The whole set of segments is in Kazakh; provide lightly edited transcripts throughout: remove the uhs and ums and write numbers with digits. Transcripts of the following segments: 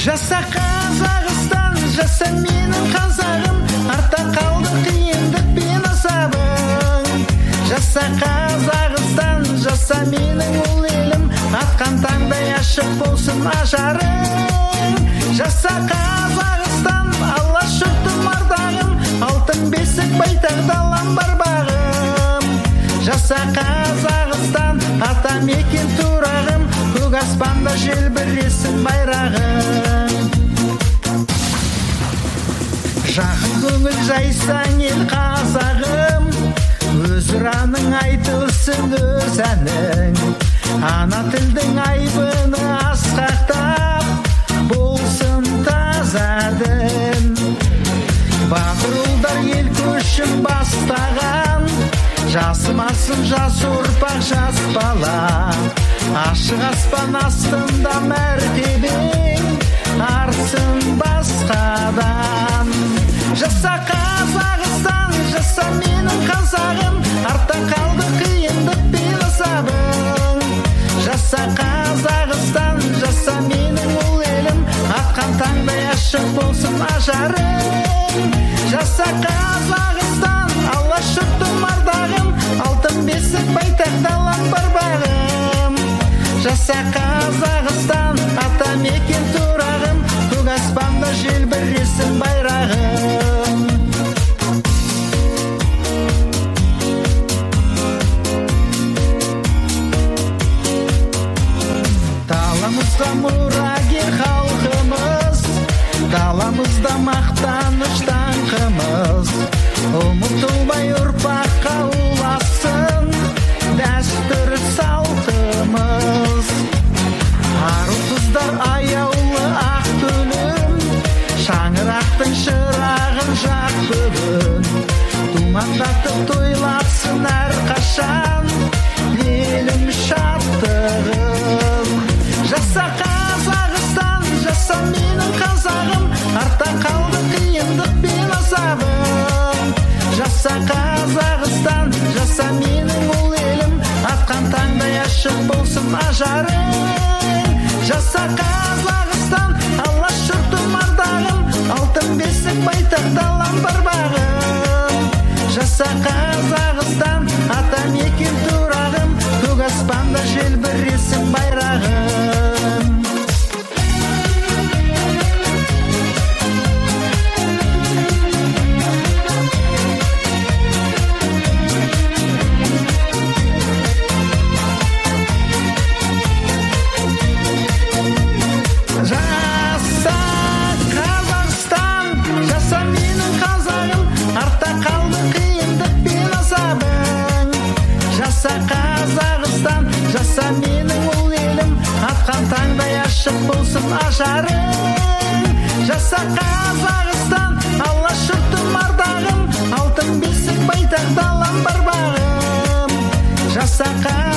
Жаса Қазақстан, жаса менің қазағым, артта қалды қиындық пен азабың. Жаса Қазақстан, жаса менің ұл елім, атқан таңдай ашық болсын ажарың. Жаса Қазақстан, алашұртым ардағым, алтын бесік байтақ далам бар бағым. Жаса Қазақстан, атамекен турағым, көк аспанда желбіресін байрағым. Жақын көңіл жайсаң ел қазағым, өз ұраның айтылсын өз әнің. Ана тілдің айбыны асқақтап, болсын таза дін. Батыр ұлдар ел көшін бастаған, жасымасын жас ұрпақ жас бала. Ашық аспан астында мәртебең арсын басқадан. Жаса Қазақстан, жаса менің қазағым, артта қалды қиындық пен азабың. Жаса Қазақстан, жаса менің ұл елім, атқан таңдай ашық болсын ажарың. Жаса Қазақстан, алашұртым ардағым, алтын бесік байтақ далам бар бағым. Жаса Қазақстан, атамекен турағым, көк аспанда желбіресін байрағым. Даламызға мұрагер халқымыз, даламызда мақтаныш даңқымыз. Ұмытылмай ұрпаққа ұласын дәстүр салтымыз. Ару қыздар аяулы ақ төлім, шаңырақтың шырағын жақ бүгін. Думандатып тойласын әрқашан елім шаттығын. Жаса Қазақстан, жаса менің қазағым, артта қалды қиындық пен азабым. Жаса Қазақстан, жаса менің ұл елім, атқан таңдай ашық болсын ажарың. Жаса Қазақстан, алашұртым ардағым, алтын бесік байтақ далам бар бағым. Жаса Қазақстан, атамекен турағым, көк аспанда желбіресін байрағым. Жаса Қазақстан, жаса менің қазағым, артта қалды қиындық пен азабың. Жаса Қазақстан, жаса менің ұл елім, атқан таңдай ашық болсын ажарың. Жаса Қазақстан, алашұртым ардағым, алтын бесік байтақ далам бар бағым. Жаса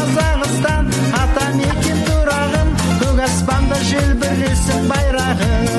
Қазақстан, атамекен турағым, көк аспанда желбіресін байрағым.